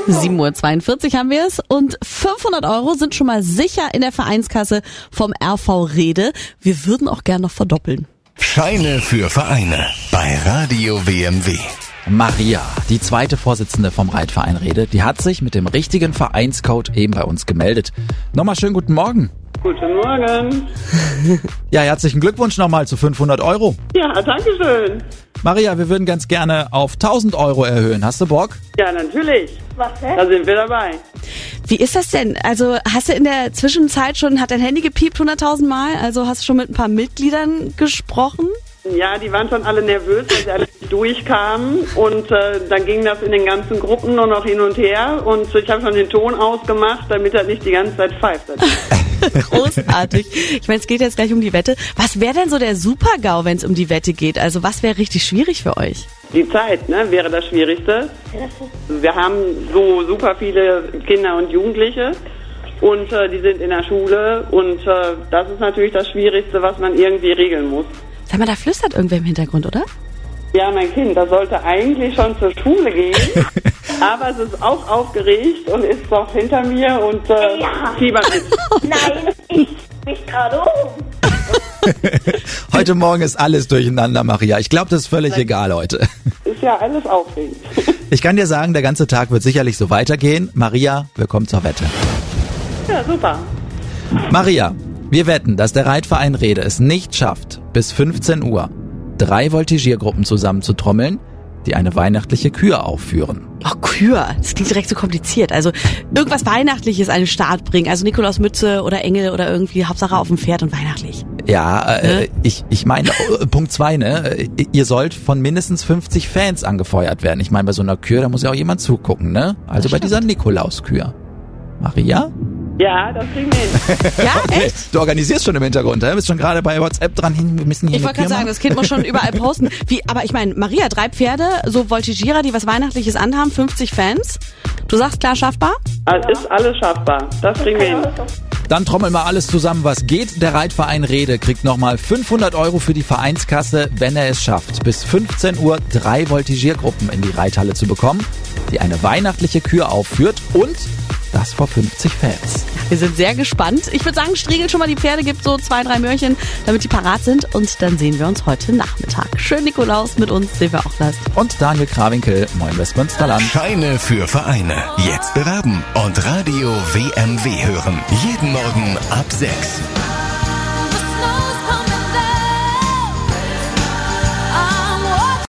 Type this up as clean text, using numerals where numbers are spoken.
7:42 Uhr haben wir es und 500 € sind schon mal sicher in der Vereinskasse vom RV Rede. Wir würden auch gern noch verdoppeln. Scheine für Vereine bei Radio WMW. Maria, die zweite Vorsitzende vom Reitverein Rede, die hat sich mit dem richtigen Vereinscode eben bei uns gemeldet. Nochmal schönen guten Morgen. Guten Morgen. Ja, herzlichen Glückwunsch nochmal zu 500 €. Ja, danke schön. Maria, wir würden ganz gerne auf 1000 € erhöhen. Hast du Bock? Ja, natürlich. Was denn? Da sind wir dabei. Wie ist das denn? Also hast du in der Zwischenzeit hat dein Handy gepiept 100.000 Mal? Also hast du schon mit ein paar Mitgliedern gesprochen? Ja, die waren schon alle nervös, weil sie alle nicht durchkamen. Und dann ging das in den ganzen Gruppen nur noch hin und her. Und ich habe schon den Ton ausgemacht, damit er nicht die ganze Zeit pfeift. Großartig. Ich meine, es geht jetzt gleich um die Wette. Was wäre denn so der Super-GAU, wenn es um die Wette geht? Also was wäre richtig schwierig für euch? Die Zeit, ne, wäre das Schwierigste. Wir haben so super viele Kinder und Jugendliche. Und die sind in der Schule. Und das ist natürlich das Schwierigste, was man irgendwie regeln muss. Sag mal, da flüstert irgendwer im Hintergrund, oder? Ja, mein Kind, das sollte eigentlich schon zur Schule gehen, aber es ist auch aufgeregt und ist doch hinter mir und fiebert mit. Nein, ich mich gerade um. Heute Morgen ist alles durcheinander, Maria. Ich glaube, das ist völlig egal heute. Ist ja alles aufregend. Ich kann dir sagen, der ganze Tag wird sicherlich so weitergehen. Maria, wir kommen zur Wette. Ja, super. Maria, wir wetten, dass der Reitverein Rede es nicht schafft, bis 15 Uhr 3 Voltigiergruppen zusammenzutrommeln, die eine weihnachtliche Kür aufführen. Oh, Kür, das klingt direkt so kompliziert. Also irgendwas Weihnachtliches an den Start bringen. Also Nikolausmütze oder Engel oder irgendwie Hauptsache auf dem Pferd und weihnachtlich. Ja, ich meine, Punkt 2, ne? Ihr sollt von mindestens 50 Fans angefeuert werden. Ich meine, bei so einer Kür, da muss ja auch jemand zugucken, ne? Also bei dieser Nikolauskür. Maria? Ja, das kriegen wir hin. Ja, Okay. echt? Du organisierst schon im Hintergrund, ne? Bist schon gerade bei WhatsApp dran, wir müssen hier Ich wollte gerade sagen, das Kind muss schon überall posten. Aber ich meine, Maria, 3 Pferde, so Voltigierer, die was Weihnachtliches anhaben, 50 Fans. Du sagst, klar schaffbar? Ist alles schaffbar. Das kriegen wir hin. Dann trommeln wir alles zusammen, was geht. Der Reitverein Rede kriegt nochmal 500 € für die Vereinskasse, wenn er es schafft, bis 15 Uhr 3 Voltigiergruppen in die Reithalle zu bekommen, die eine weihnachtliche Kür aufführt und das vor 50 Fans. Wir sind sehr gespannt. Ich würde sagen, striegelt schon mal die Pferde, gibt so 2, 3 Möhrchen, damit die parat sind. Und dann sehen wir uns heute Nachmittag. Schön Nikolaus mit uns, Silvia Ochlast. Und Daniel Krawinkel, Moin Westmünsterland. Scheine für Vereine. Jetzt bewerben und Radio WMW hören. Jeden Morgen ab 6.